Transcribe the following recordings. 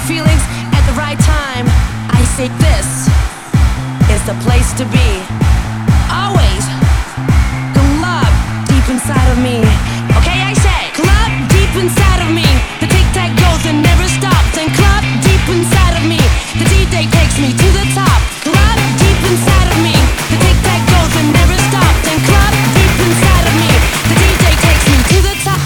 feelings at the right time. I say this is the place to be. Always club deep inside of me. Okay, I say club deep inside of me. The tic-tac goes and never stops. And club deep inside of me. The DJ takes me to the top. Club deep inside of me. The tic-tac goes and never stops. And club deep inside of me. The DJ takes me to the top.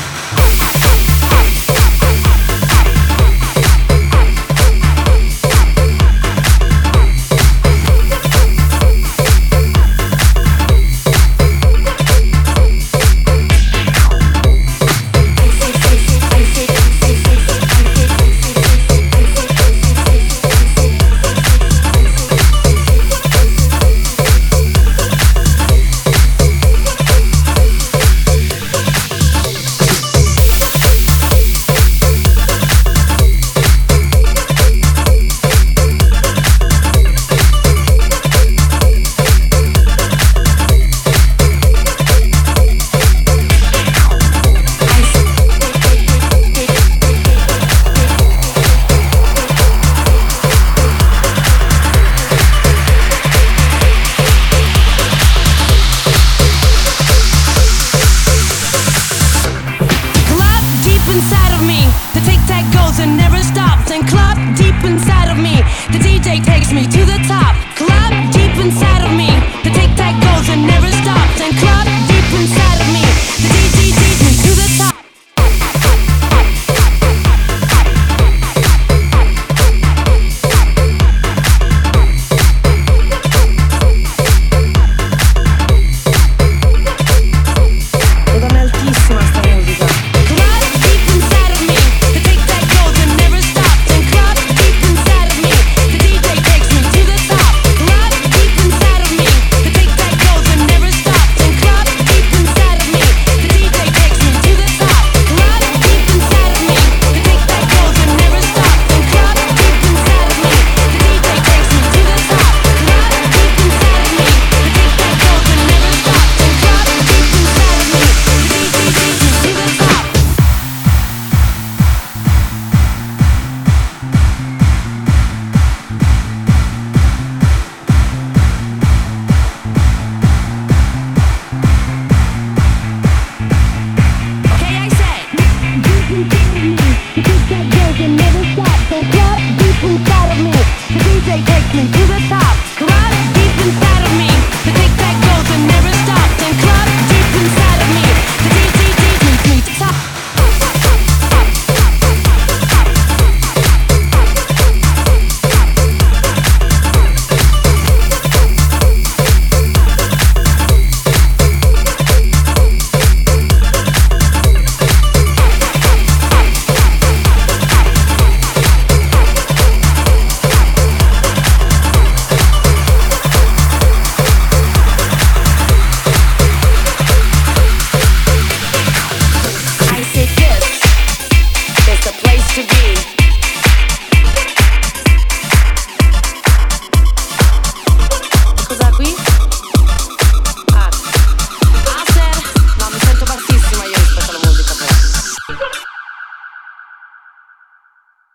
Inside of me, the DJ takes me to the